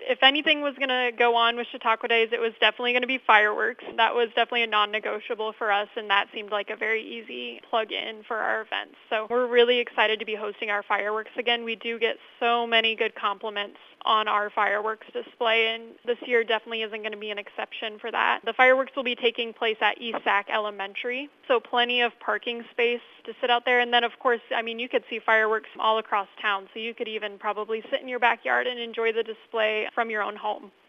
If anything was going to go on with Chautauqua Days, it was definitely going to be fireworks. That was definitely a non-negotiable for us, and that seemed like a very easy plug-in for our events. So we're really excited to be hosting our fireworks again. We do get so many good compliments on our fireworks display, and this year definitely isn't going to be an exception for that. The fireworks will be taking place at East Sac Elementary, so plenty of parking space to sit out there. And then, of course, you could see fireworks all across town, so you could even probably sit in your backyard and enjoy the display from your own home.